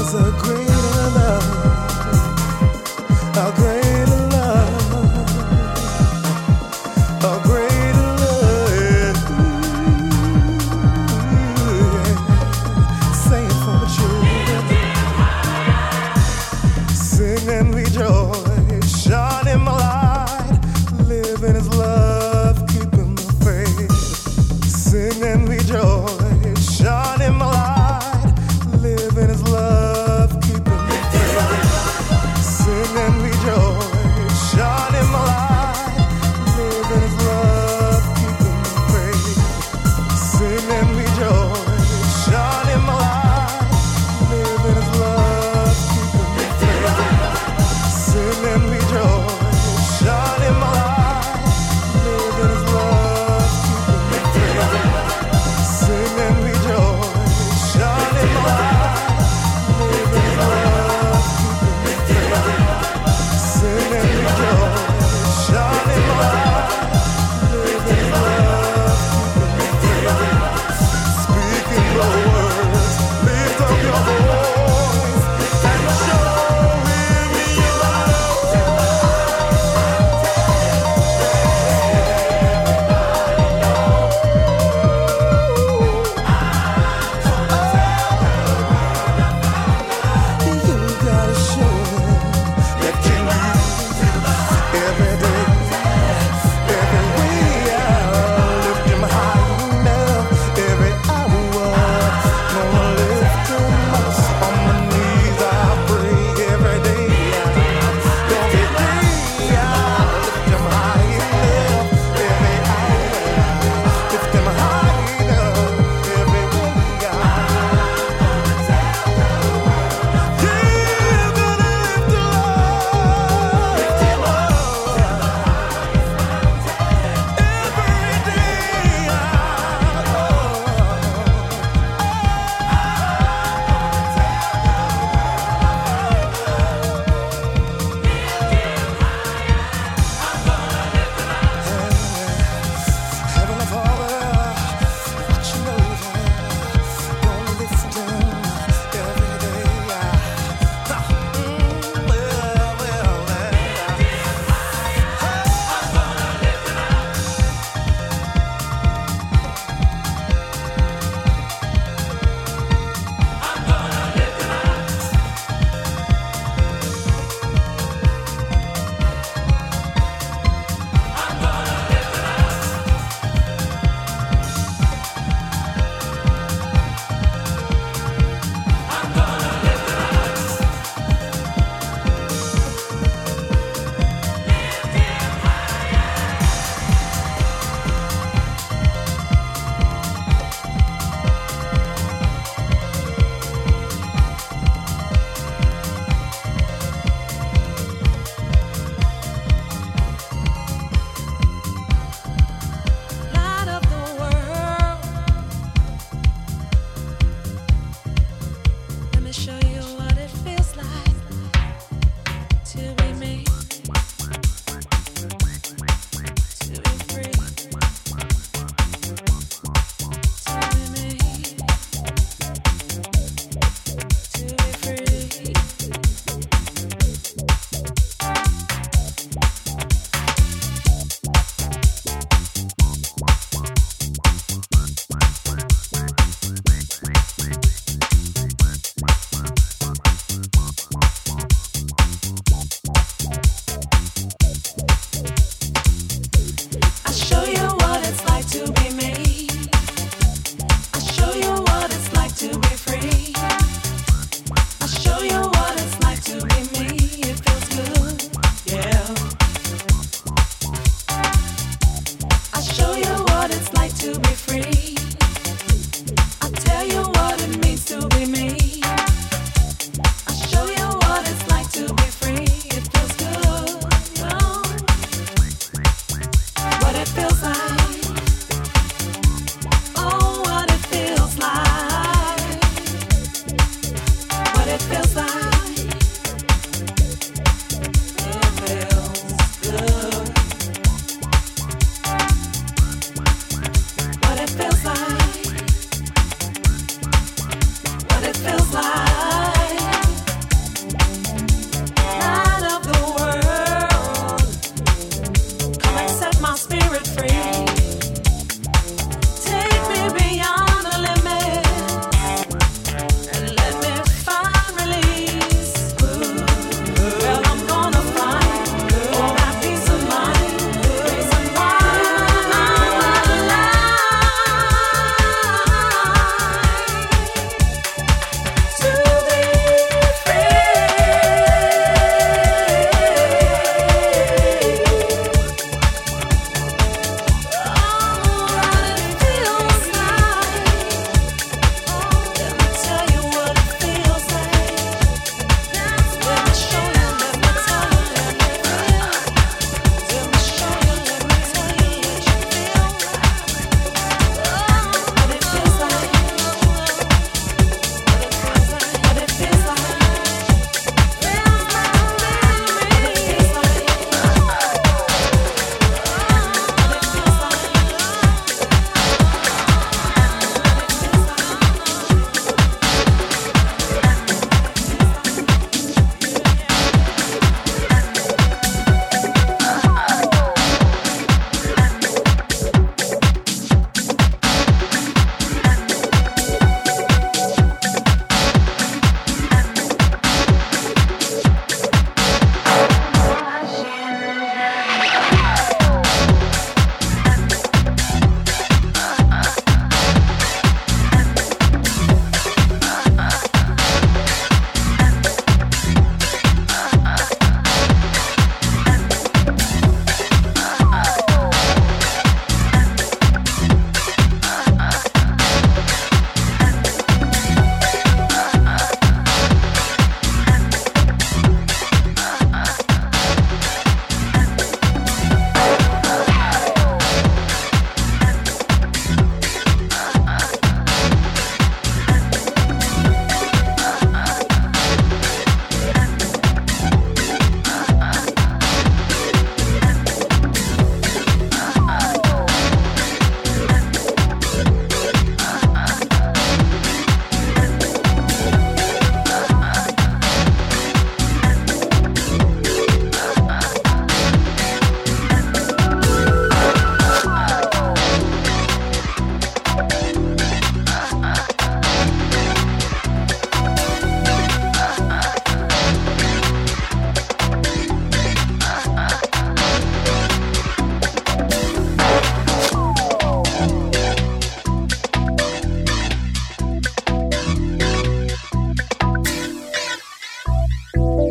Rejoice, shine in my light, live in his love, keep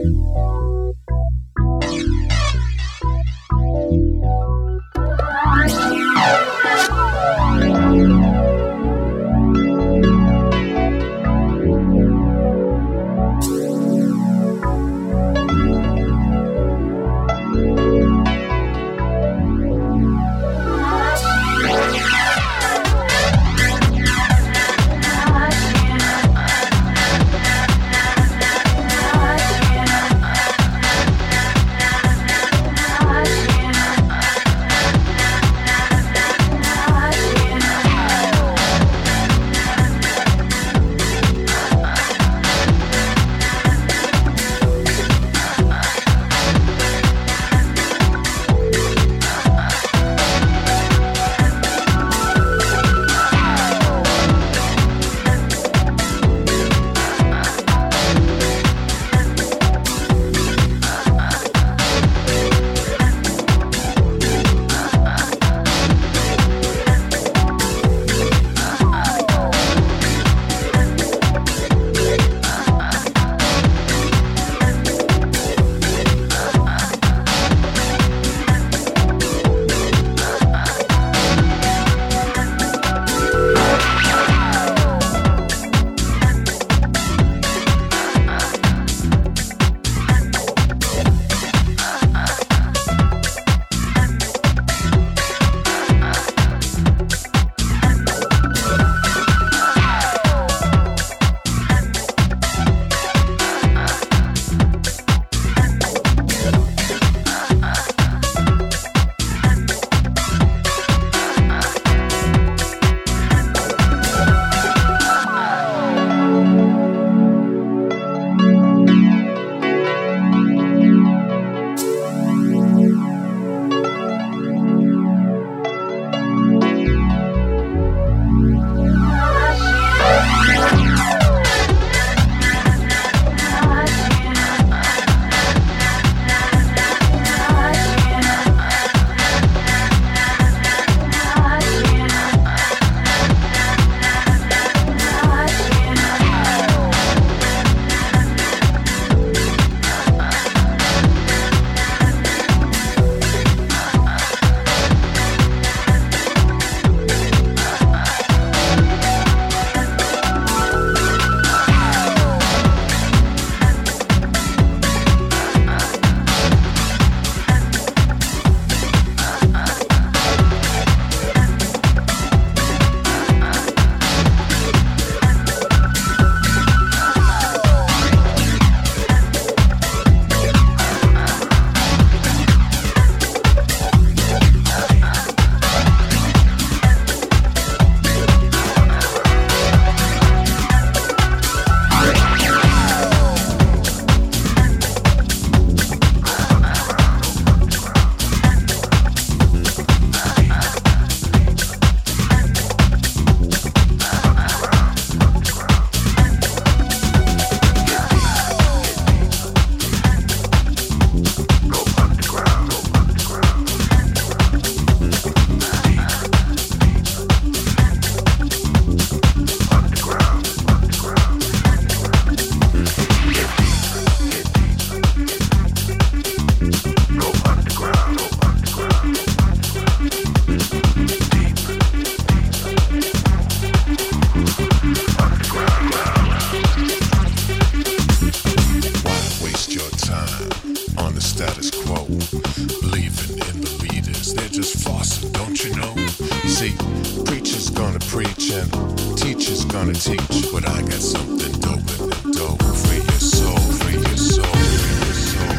gonna teach, but I got something doper than dope. Free your soul, free your soul, free your soul,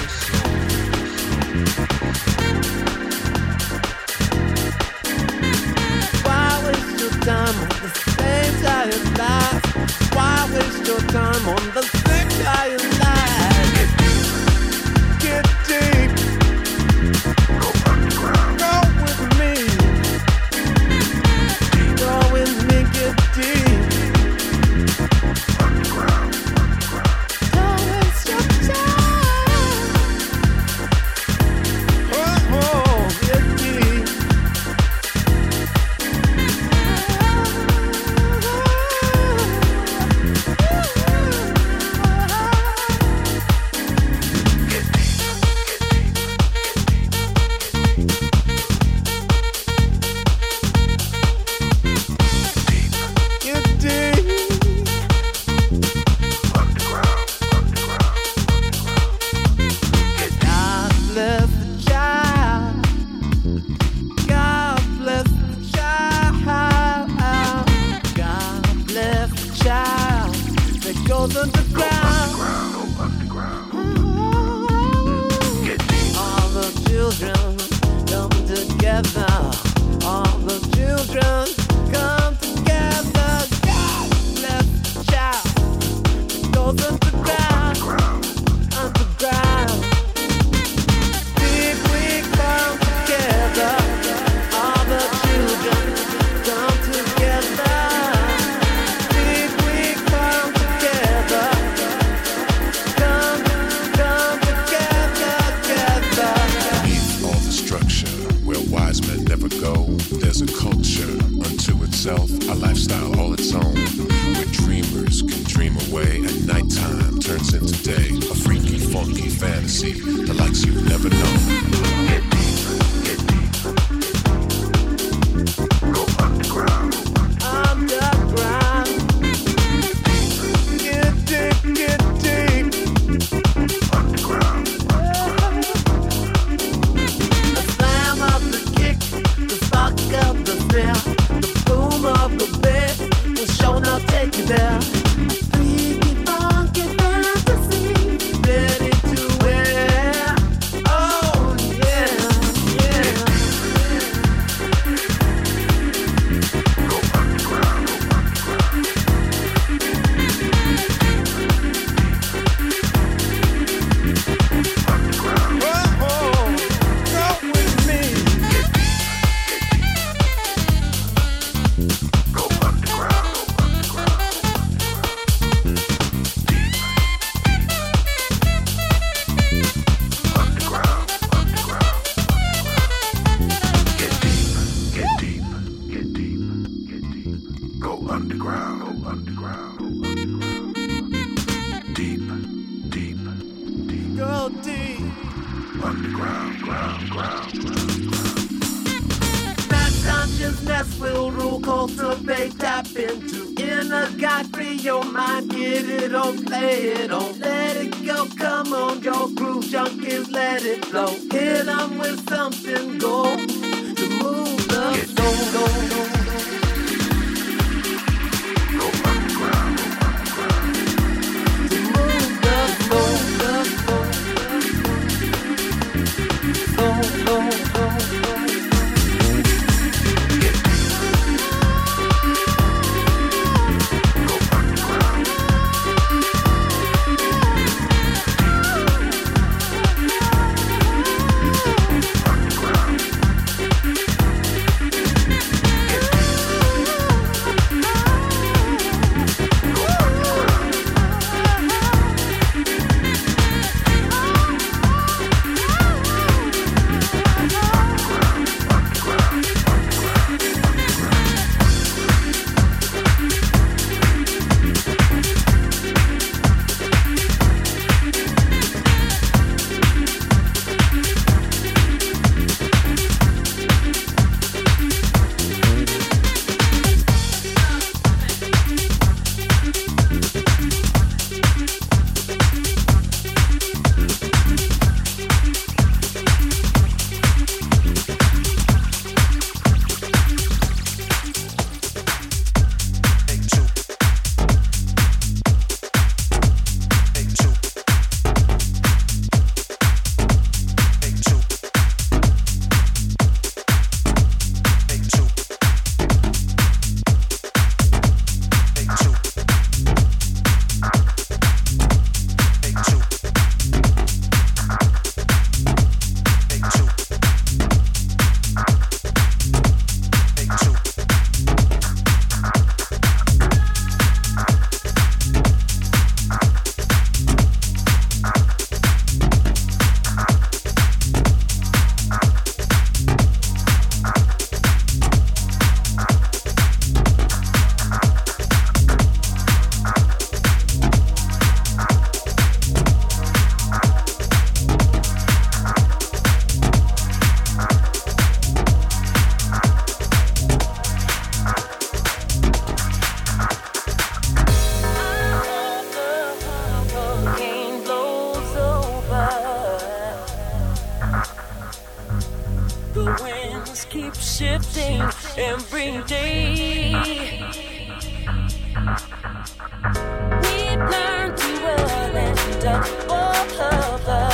Why waste your time on the same guy in life? Why waste your time on the same guy in life? Get deep. Go underground. Go with me. Go with me, get deep. itself, a lifestyle all its own, where dreamers can dream away and nighttime turns into day, a freaky, funky fantasy, the likes you've never known. Get deep, get deep. Go underground. Underground. Get deep, get deep. Underground. The slam of the kick, the spark of the snare, the boom of the bass will sure not take you there. Freaky, funky fantasy, ready to wear. Oh yeah, yeah. Go underground, go underground. Oh, go with me. Go underground, go underground. Deep. Underground, underground. Get deep, get deep, get deep, get deep. Go underground, go underground, go underground. Deep, deep, deep. Go deep. Underground, ground, ground, ground. That consciousness will rule, cultivate, tap into inner God, free your mind, get it on, play it on, let it go, come on, your groove junkies, let it flow, hit them with something gold to move the soul, go. Go underground, go underground. To move the soul, soul, soul, soul. Go underground. Underground. shifting every day. We've learned to end up over.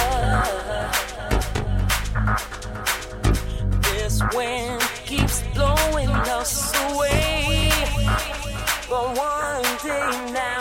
This wind keeps blowing us away. But one day now,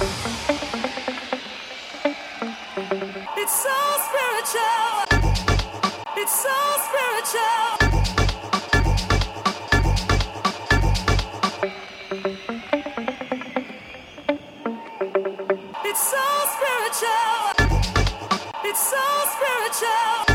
It's so spiritual. It's so spiritual. It's so spiritual. It's so spiritual.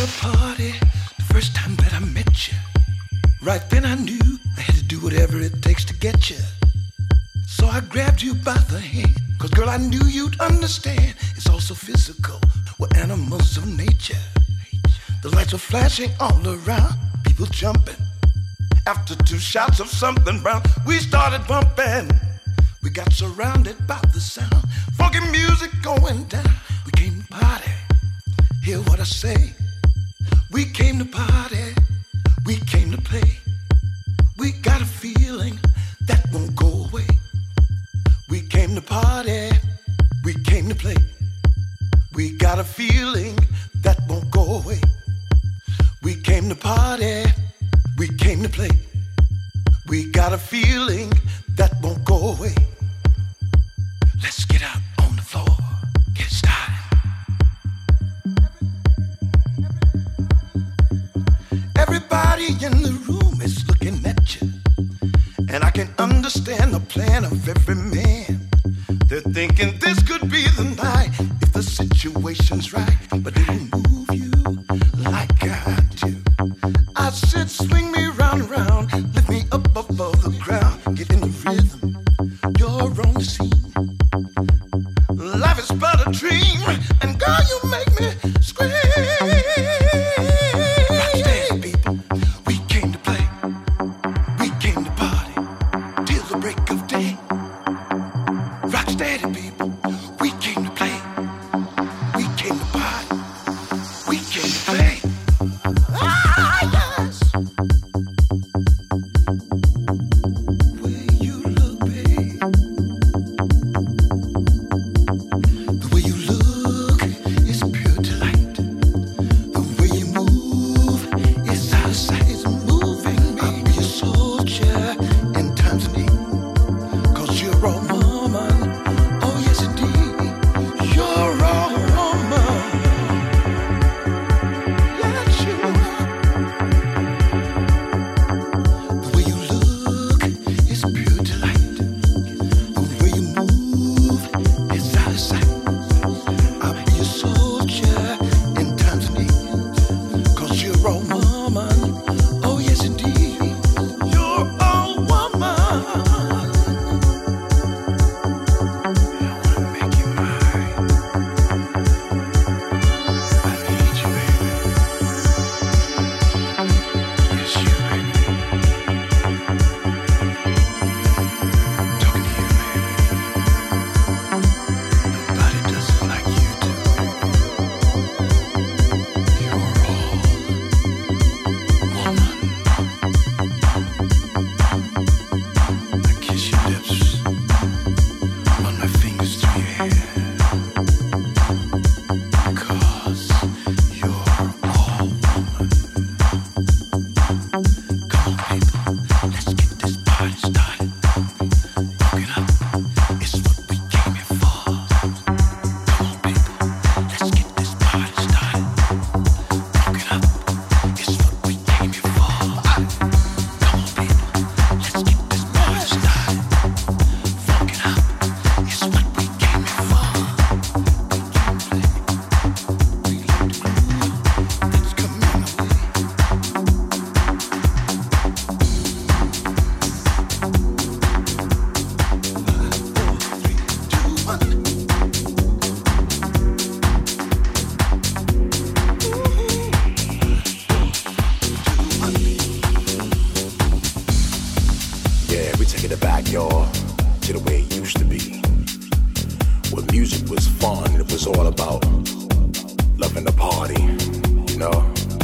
a party the first time that I met you. Right then I knew I had to do whatever it takes to get you. So I grabbed you by the hand, 'cause girl, I knew you'd understand. It's also physical, we're animals of nature. The lights were flashing all around, people jumping. After 2 shots of something brown, we started bumping. We got surrounded by the sound, funky music going down. We came to party, hear what I say. We came to party, we came to play. We got a feeling that won't go away. We came to party, we came to play. We got a feeling that won't go away. We came to party, we came to play. We got a feeling that won't go away. Let's get out on the floor, get started. Everybody in the room is looking at you, and I can understand the plan of every man. They're thinking this could be the night if the situation's right, but it'll move you like I do. I said swing me round and round, lift me up above the ground, get in the rhythm, you're on the scene. Life is but a dream, and girl, you make me scream. Rocksteady people, we came to play, we came to party, till the break of day. Rocksteady people, we came to play, we came to party, we came to play. Ah, yes. Way you look, babe. The way you look is pure delight. The way you move is out of sight. It's moving me. I'll be a soldier in times of need, 'cause you're a woman. Oh yes indeed, you're a woman. Yes you are. The way you look is pure delight. The way you move is out of sight. I'll be a soldier in times of need, 'cause you're a woman. Oh yes indeed, you're a woman. I wanna make you mine. I need you, baby. Yes, you, baby. Talking to you, baby. Nobody does it like you do. You're all woman. I kiss your lips, run my fingers through your hair, 'cause you're all woman. Come on, people, let's get this party started. Walk it up, it's what we came here for. Come on, people, let's get this party started. Walk it up, it's what we came here for. Come on, people, let's get this party started. Walk it up, it's what we came here for. We came to play, we like to groove. Let's come in the way. 5, 4, 3, 2, 1. Yeah, we taking it back, y'all, to the way it used to be. When music was fun, it was all about loving the party, you know?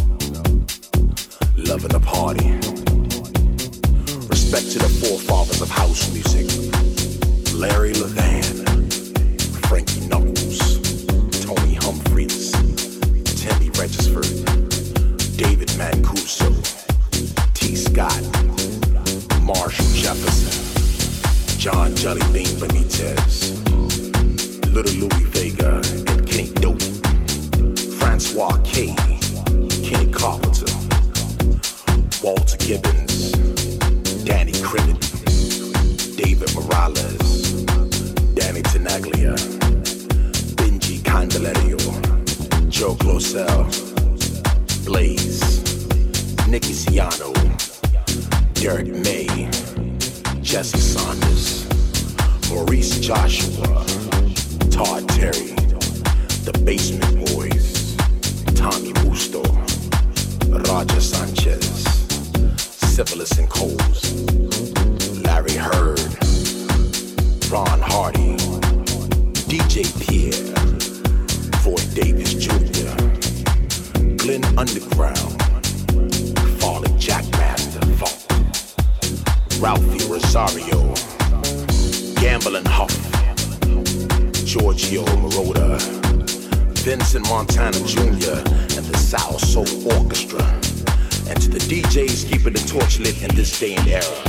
Loving the party. Respect to the forefathers of house music. Larry Levan, Frankie Knuckles, Tony Humphries, Timmy Regisford, David Mancuso, T. Scott, Marshall Jefferson, John Jelly Bean Benitez, Little Louis Vega and Kenny Dope, Francois K, Kenny Carpenter, Walter Gibbons, Danny Cribbin, David Morales, Danny Tenaglia, Benji Candelario, Joe Closell, Blaze, Nicky Ciano, Derek May, Jesse Saunders, Maurice Joshua, Todd Terry, The Basement Boys, Tommy Musto, Roger Sanchez, Syphilis and Coles, Larry Heard, Ron Hardy, DJ Pierre, Floyd Davis Jr., Glenn Underground, Farley Jackmaster Funk, Ralphie Rosario, Gamblin' Huff, Giorgio Moroder, Vincent Montana Jr., and the Soul Soul Orchestra, and to the DJs keeping the torch lit in this day and era.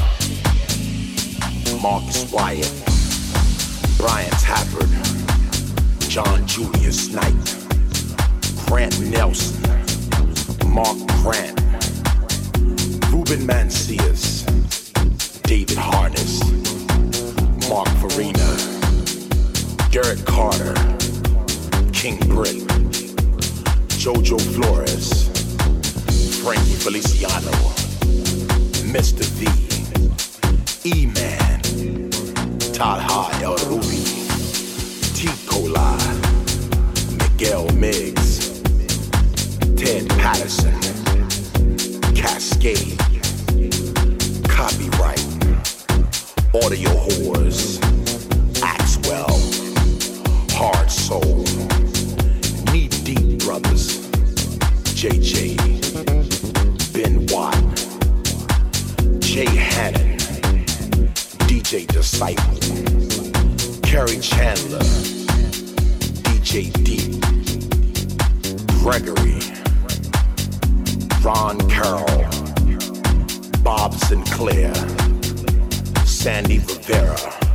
Marcus Wyatt, Brian Tappert, John Julius Knight, Grant Nelson, Mark Grant, Ruben Mancias, David Harness, Mark Farina, Garrett Carter, King Britt, Jojo Flores, Frankie Feliciano, Mr. V, E-Man, Talha El Ruby, T. Cola, Miguel Miggs, Ted Patterson, Cascade, Copyright, Audio Whores, Axwell, Hard Soul, Knee Deep Brothers, JJ, Ben Watt, Jay Hannon, DJ Disciple, Kerry Chandler, DJ D, Gregory, Ron Carroll, Bob Sinclair, Sandy Rivera,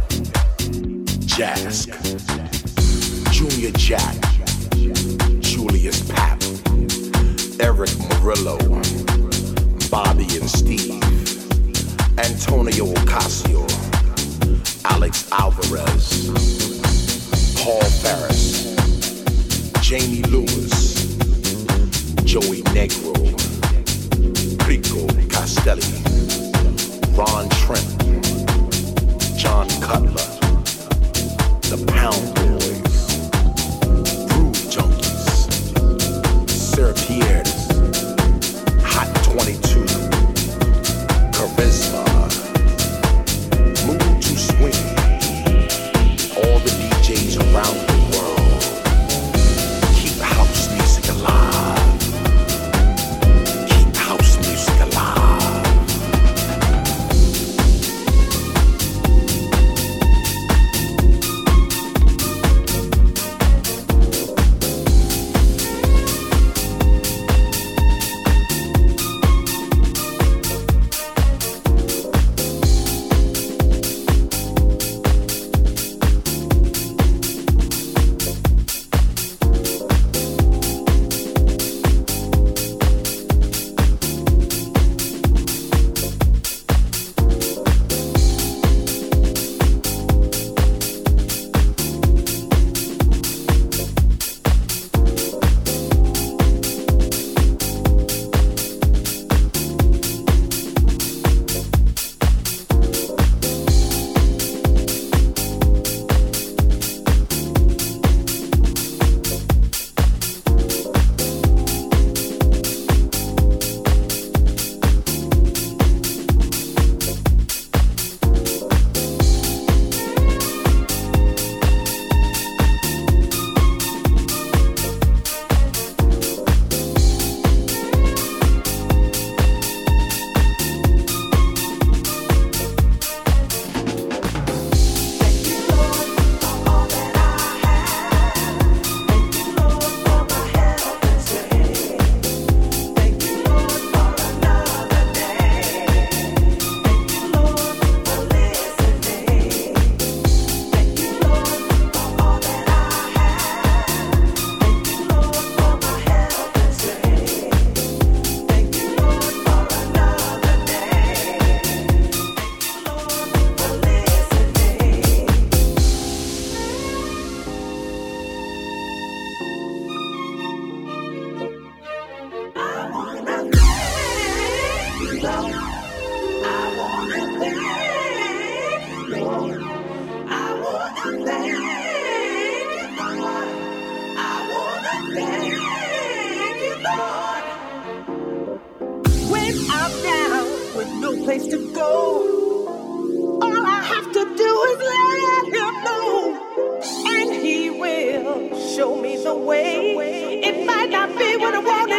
Jask, Junior Jack, Julius Papp, Eric Murillo, Bobby and Steve, Antonio Ocasio, Alex Alvarez, Paul Ferris, Jamie Lewis, Joey Negro, Rico Castelli, Ron Trent, John Cutler, The Pound Boys, Groove Junkies, Sir Pierre, Hot 22, Charisma, Mood to Swing, all the DJs around the world. Keep house music alive. Keep house music alive. place to go. All I have to do is let him know, and he will show me the way. It might not be what I want